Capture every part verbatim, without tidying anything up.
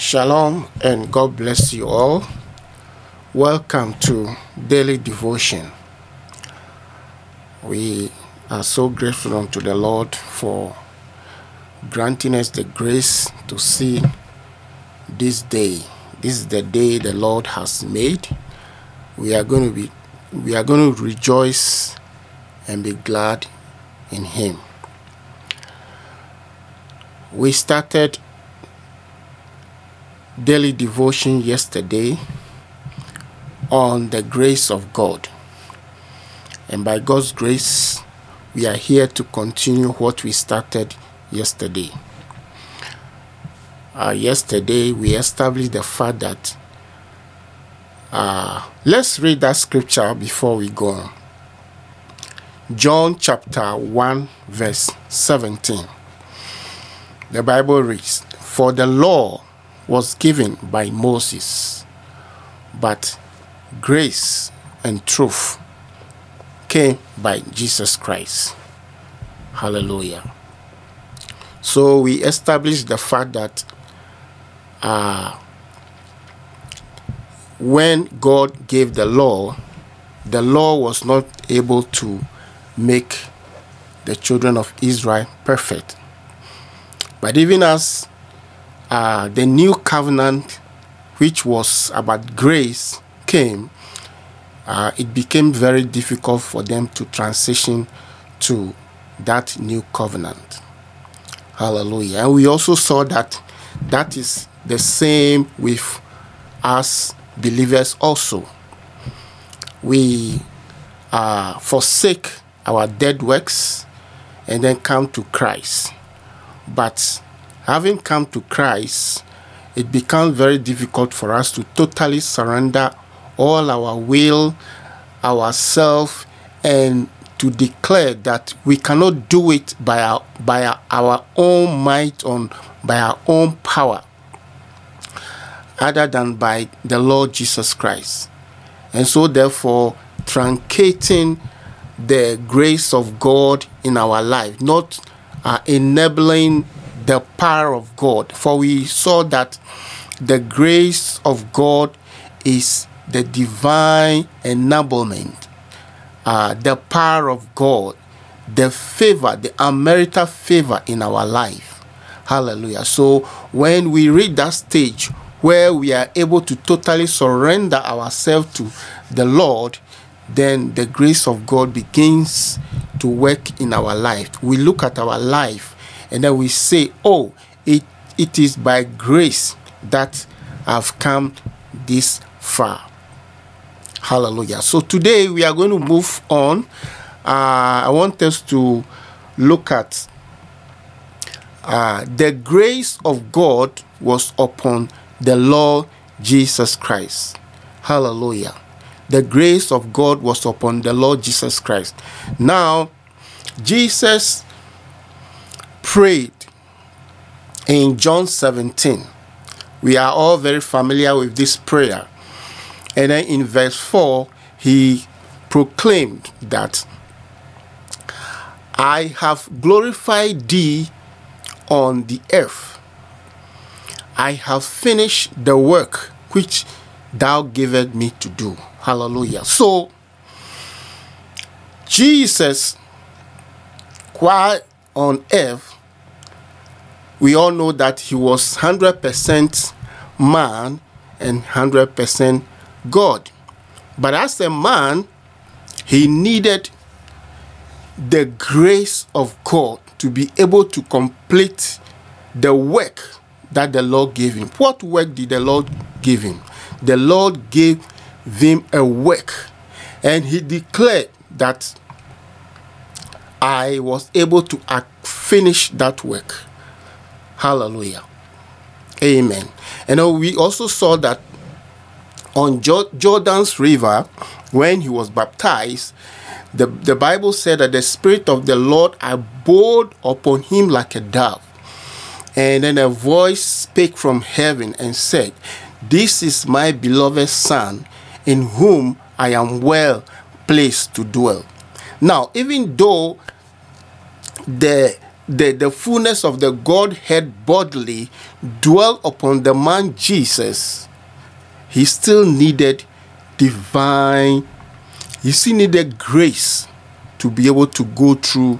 Shalom and God bless you all. Welcome to Daily Devotion. We are so grateful unto the Lord for granting us the grace to see this day. This is the day the Lord has made. We are going to be we are going to rejoice and be glad in Him. We started daily devotion yesterday on the grace of God, and by God's grace we are here to continue what we started yesterday. Uh, yesterday we established the fact that uh, let's read that scripture before we go on. John chapter one verse seventeen. The Bible reads, "For the law was given by Moses, but grace and truth came by Jesus Christ." Hallelujah. So we established the fact that uh, when God gave the law, the law was not able to make the children of Israel perfect. But even as Uh, the new covenant, which was about grace, came, uh, it became very difficult for them to transition to that new covenant. Hallelujah. And we also saw that that is the same with us believers also. We uh, forsake our dead works and then come to Christ. But having come to Christ, it becomes very difficult for us to totally surrender all our will, ourself, and to declare that we cannot do it by our, by our own might, on by our own power, other than by the Lord Jesus Christ. And so therefore, truncating the grace of God in our life, not uh, enabling the power of God. For we saw that the grace of God is the divine enablement, uh, the power of God, the favor, the unmerited favor in our life. Hallelujah. So when we reach that stage where we are able to totally surrender ourselves to the Lord, then the grace of God begins to work in our life. We look at our life and then we say, oh, it it is by grace that I've come this far. Hallelujah. So today we are going to move on. Uh, I want us to look at uh, the grace of God was upon the Lord Jesus Christ. Hallelujah. The grace of God was upon the Lord Jesus Christ. Now, Jesus prayed in John seventeen. We are all very familiar with this prayer. And then in verse four, he proclaimed that I have glorified thee on the earth. I have finished the work which thou gavest me to do. Hallelujah. So, Jesus, while on earth, we all know that he was one hundred percent man and one hundred percent God. But as a man, he needed the grace of God to be able to complete the work that the Lord gave him. What work did the Lord give him? The Lord gave him a work, and he declared that I was able to finish that work. Hallelujah. Amen. And we also saw that on Jordan's river, when he was baptized, the, the Bible said that the Spirit of the Lord abode upon him like a dove. And then a voice spake from heaven and said, "This is my beloved Son, in whom I am well pleased to dwell." Now, even though the the, the fullness of the Godhead bodily dwelt upon the man Jesus, he still needed divine, he still needed grace to be able to go through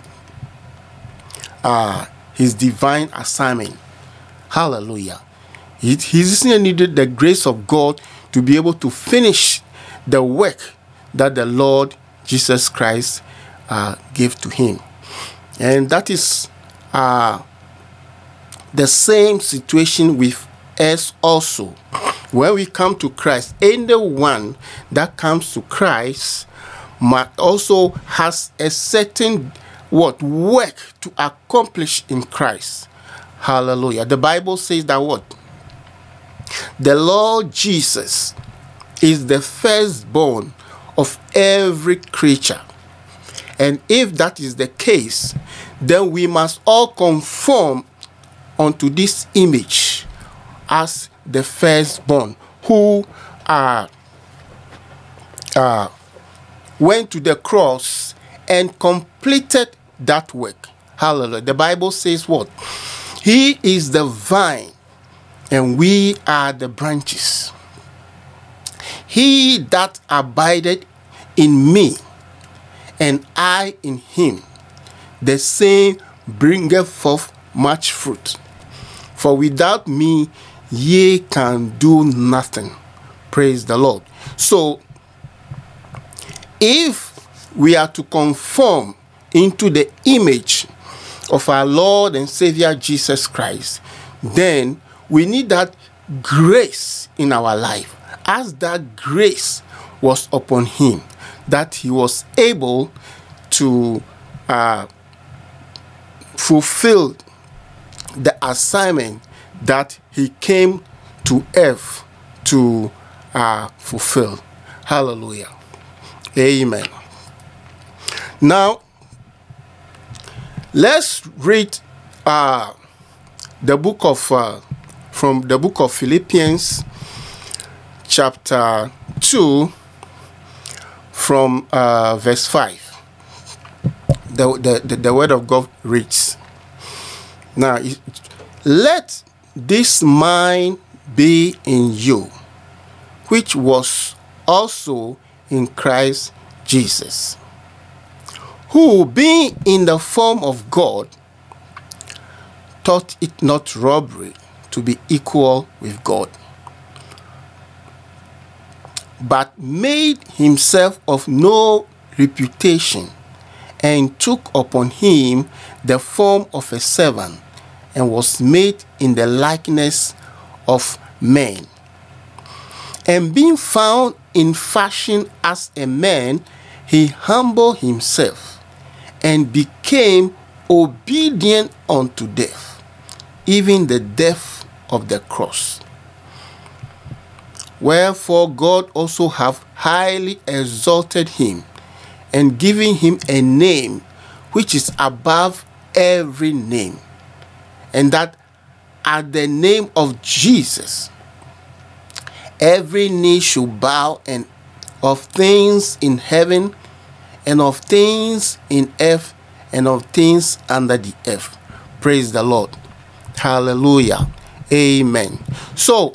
uh, his divine assignment. Hallelujah. He, he still needed the grace of God to be able to finish the work that the Lord Jesus Christ uh, gave to him. And that is uh, the same situation with us also. When we come to Christ, anyone that comes to Christ must also has a certain what work to accomplish in Christ. Hallelujah. The Bible says that what? The Lord Jesus is the firstborn of every creature. And if that is the case, then we must all conform unto this image as the firstborn who uh, uh, went to the cross and completed that work. Hallelujah. The Bible says what? He is the vine and we are the branches. He that abideth in me and I in him, the same bringeth forth much fruit. For without me ye can do nothing. Praise the Lord. So, if we are to conform into the image of our Lord and Savior Jesus Christ, then we need that grace in our life. As that grace was upon him, that he was able to uh, fulfill the assignment that he came to earth to uh, fulfill. Hallelujah. Amen. Now, let's read uh, the book of, uh, from the book of Philippians, chapter two, from uh, verse five. The, the, the, the word of God reads, now, let this mind be in you, which was also in Christ Jesus, who being in the form of God, thought it not robbery to be equal with God, but made himself of no reputation, and took upon him the form of a servant, and was made in the likeness of men. And being found in fashion as a man, he humbled himself, and became obedient unto death, even the death of the cross. Wherefore God also hath highly exalted him, and given him a name which is above every name, and that at the name of Jesus every knee should bow, and of things in heaven, and of things in earth, and of things under the earth. Praise the Lord. Hallelujah. Amen. So,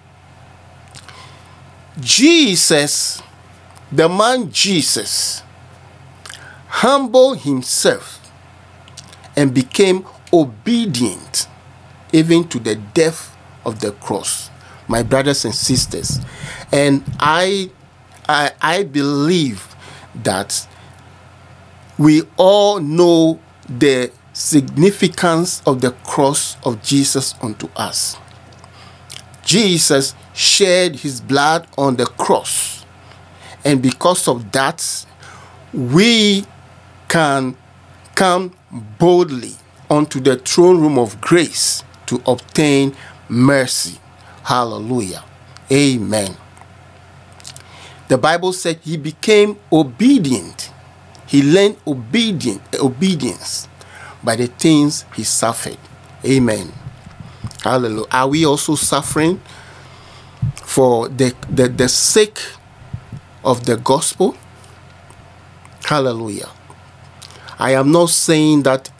Jesus, the man Jesus, humbled himself and became obedient even to the death of the cross, my brothers and sisters. And I, I, I believe that we all know the significance of the cross of Jesus unto us. Jesus shed his blood on the cross, and because of that, we can come boldly unto the throne room of grace to obtain mercy. Hallelujah. Amen. The Bible said he became obedient. He learned obedient, obedience by the things he suffered. Amen. Hallelujah. Are we also suffering for the, the, the sake of the gospel? Hallelujah. I am not saying that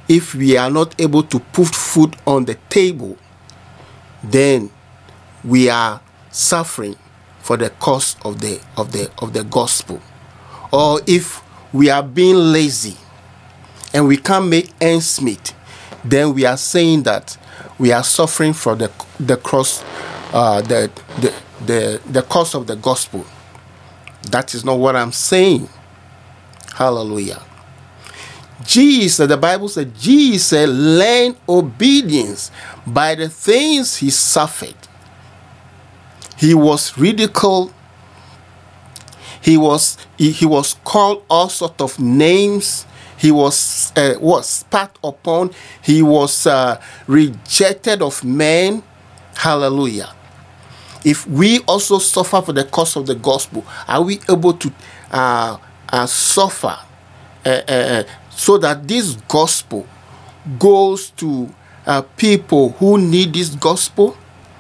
if we are not able to put food on the table, then we are suffering for the cause of the of the of the gospel. Or if we are being lazy and we can't make ends meet, then we are saying that we are suffering for the the cross, uh, the the the the cause of the gospel. That is not what I'm saying. Hallelujah. Jesus, the Bible said, Jesus learned obedience by the things he suffered. He was ridiculed. He was he, he was called all sorts of names. He was uh, was spat upon. He was uh, rejected of men. Hallelujah. If we also suffer for the cause of the gospel, are we able to uh, uh, suffer uh, uh, so that this gospel goes to uh, people who need this gospel?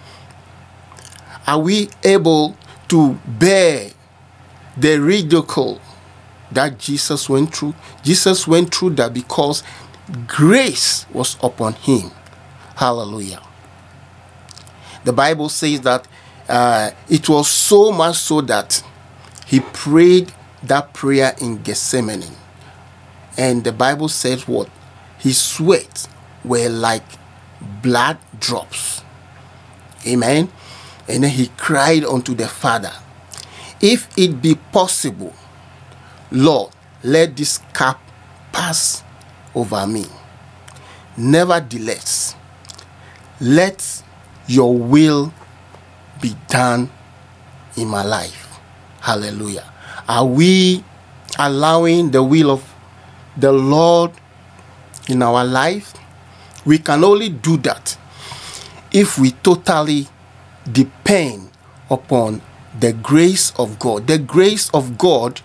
Are we able to bear the ridicule that Jesus went through? Jesus went through that because grace was upon him. Hallelujah. The Bible says that uh, it was so much so that he prayed that prayer in Gethsemane. And the Bible says what? His sweat were like blood drops. Amen. And then he cried unto the Father, if it be possible, Lord, let this cup pass over me. Nevertheless, let your will be done in my life. Hallelujah. Are we allowing the will of the Lord in our life? We can only do that if we totally depend upon the grace of God. The grace of God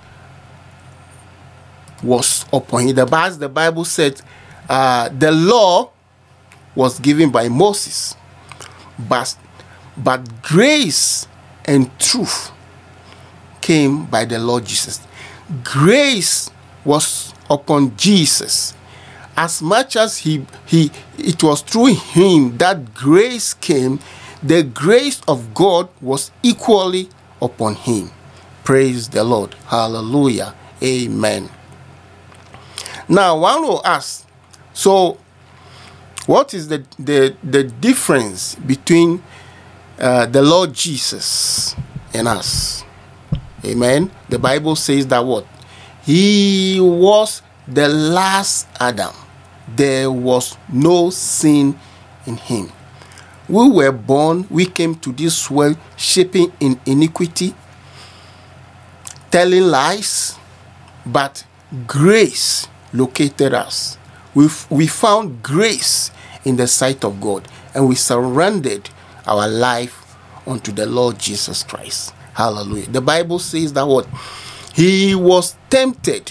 was upon him. The Bible, the Bible said uh, the law was given by Moses, but, but grace and truth came by the Lord Jesus. Grace was upon Jesus. As much as he, he it was through him that grace came, the grace of God was equally upon him. Praise the Lord. Hallelujah. Amen. Now, one will ask, so what is the, the, the difference between uh, the Lord Jesus and us? Amen. The Bible says that what? He was the last Adam. There was no sin in him. We were born, we came to this world shaping in iniquity, telling lies, but grace located us. We we found grace in the sight of God, and we surrendered our life unto the Lord Jesus Christ. Hallelujah. The Bible says that what? He was tempted.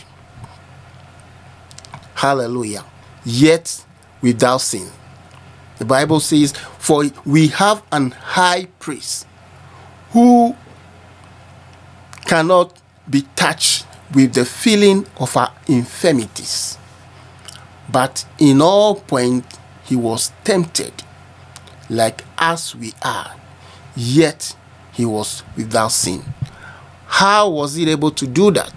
Hallelujah. Yet without sin. The Bible says, for we have an high priest who cannot be touched with the feeling of our infirmities, but in all points he was tempted like as we are, yet he was without sin. How was he able to do that?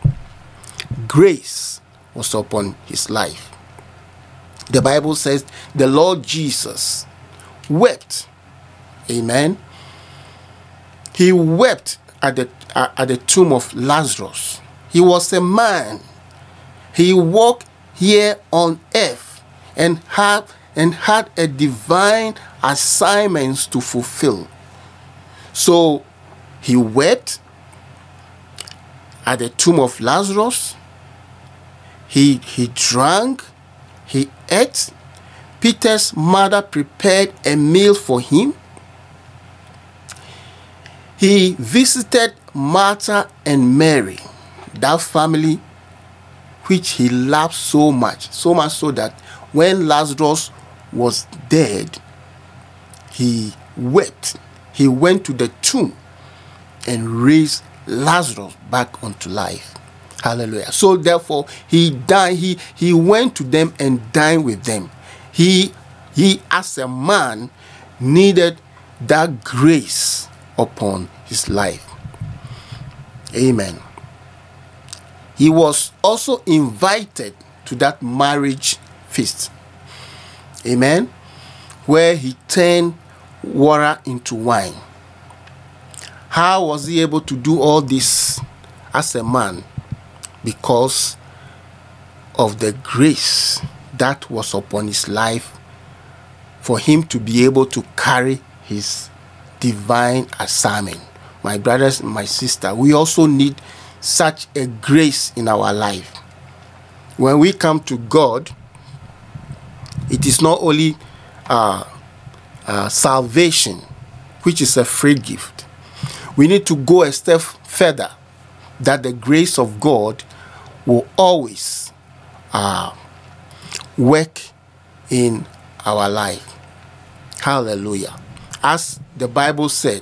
Grace was upon his life. The Bible says the Lord Jesus wept. Amen. He wept at the uh, at the tomb of Lazarus. He was a man. He walked here on earth and had and had a divine assignment to fulfill. So he wept at the tomb of Lazarus. He he drank. He ate. Peter's mother prepared a meal for him. He visited Martha and Mary, that family which he loved so much, so much so that when Lazarus was dead, he wept. He went to the tomb and raised Lazarus back unto life. Hallelujah. So therefore, he dined, he he went to them and dined with them. He he as a man needed that grace upon his life. Amen. He was also invited to that marriage feast. Amen. Where he turned water into wine. How was he able to do all this as a man? Because of the grace that was upon his life for him to be able to carry his divine assignment. My brothers and my sister, we also need such a grace in our life. When we come to God, it is not only uh, uh, salvation, which is a free gift. We need to go a step further, that the grace of God will always uh, work in our life. Hallelujah. As the Bible said,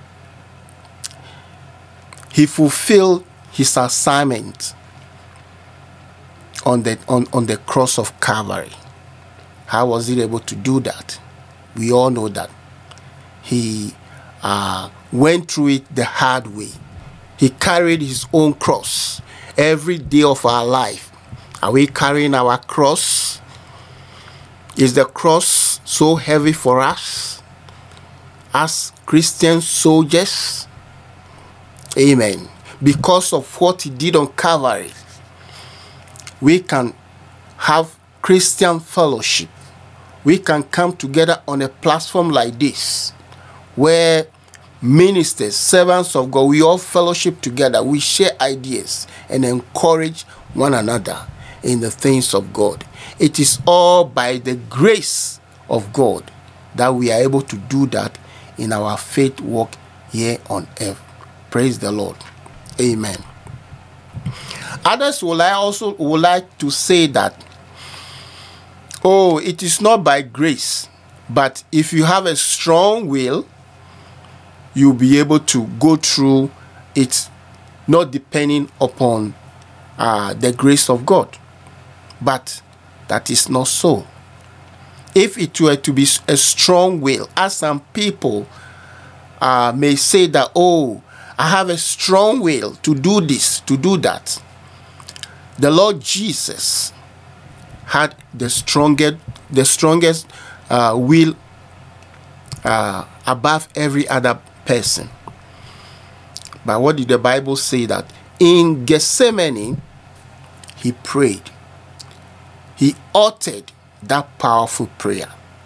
he fulfilled his assignment on the on, on the cross of Calvary. How was he able to do that? We all know that he uh, went through it the hard way. He carried his own cross every day of our life. Are we carrying our cross? Is the cross so heavy for us as Christian soldiers? Amen. Because of what he did on Calvary, we can have Christian fellowship. We can come together on a platform like this, where ministers, servants of God, we all fellowship together. We share ideas and encourage one another in the things of God. It is all by the grace of God that we are able to do that in our faith walk here on earth. Praise the Lord. Amen. Others will I also would like to say that, oh, it is not by grace, but if you have a strong will, you'll be able to go through it, not depending upon uh, the grace of God. But that is not so. If it were to be a strong will, as some people uh, may say that, oh, I have a strong will to do this, to do that. The Lord Jesus had the strongest, the strongest uh, will uh, above every other person. But what did the Bible say? That in Gethsemane, he prayed. He uttered that powerful prayer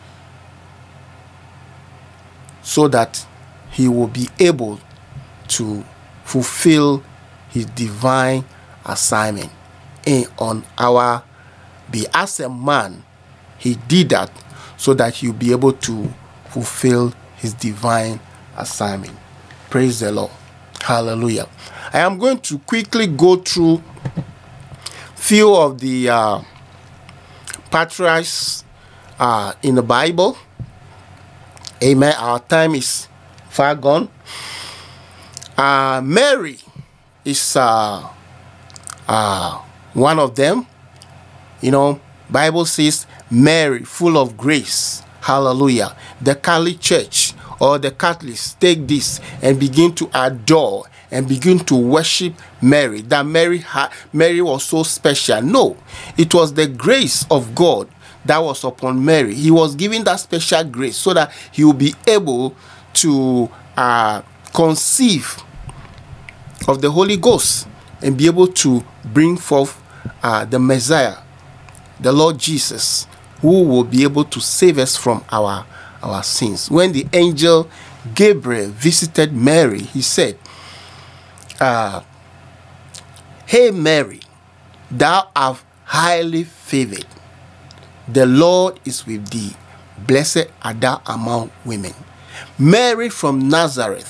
so that he will be able to fulfill his divine assignment in on our be as a man. He did that so that he'll be able to fulfill his divine assignment. Praise the Lord. Hallelujah. I am going to quickly go through few of the uh, patriarchs uh, in the Bible. Amen. Our time is far gone. Uh, Mary is uh, uh, one of them. You know, Bible says Mary, full of grace. Hallelujah. The Catholic Church or the Catholics take this and begin to adore and begin to worship Mary. That Mary ha- Mary was so special. No, it was the grace of God that was upon Mary. He was given that special grace so that he will be able to uh, conceive of the Holy Ghost and be able to bring forth uh, the Messiah, the Lord Jesus, who will be able to save us from our, our sins. When the angel Gabriel visited Mary, he said, uh, Hey Mary, thou art highly favored. The Lord is with thee. Blessed art thou among women. Mary from Nazareth.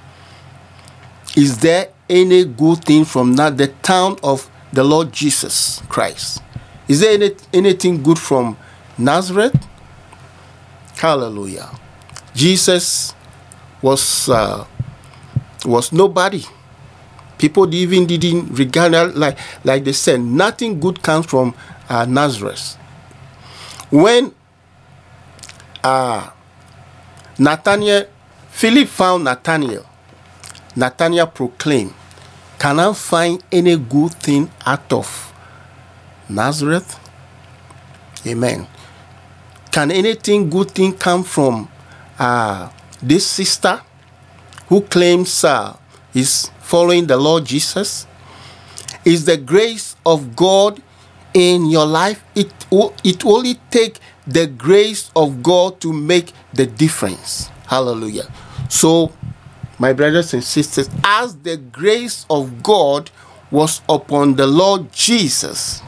Is there any good thing from Na- the town of the Lord Jesus Christ? Is there any, anything good from Nazareth? Hallelujah. Jesus was uh, was nobody. People even didn't regard her, like, like they said, nothing good comes from uh, Nazareth. When uh, Nathaniel, Philip found Nathaniel, Nathaniel proclaimed, "Can I find any good thing out of Nazareth?" Amen. Can anything good thing come from uh, this sister who claims uh, is following the Lord Jesus? Is the grace of God in your life? It, it only takes the grace of God to make the difference. Hallelujah. So, my brothers and sisters, as the grace of God was upon the Lord Jesus,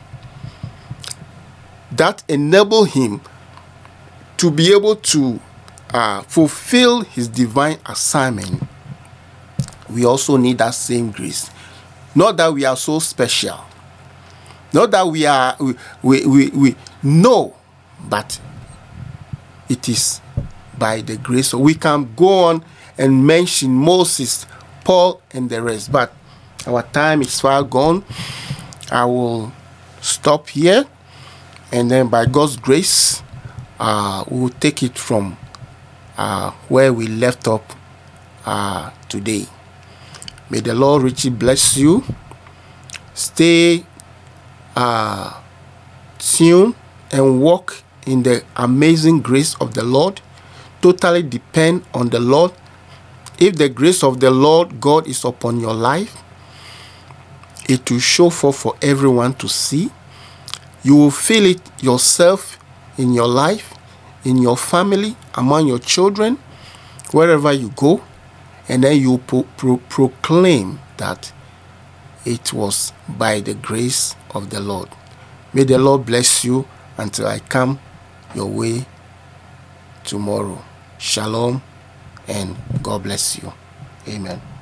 that enabled him to be able to uh, fulfill his divine assignment, we also need that same grace. Not that we are so special, not that we are we we we, we no, but it is by the grace. So we can go on and mention Moses, Paul, and the rest, but our time is far gone. I will stop here, and then by God's grace, uh, we will take it from uh, where we left up uh, today. May the Lord richly bless you. Stay uh, tuned and walk in the amazing grace of the Lord. Totally depend on the Lord. If the grace of the Lord God is upon your life, it will show forth for everyone to see. You will feel it yourself in your life, in your family, among your children, wherever you go. And then you pro- pro- proclaim that it was by the grace of the Lord. May the Lord bless you until I come your way tomorrow. Shalom, and God bless you. Amen.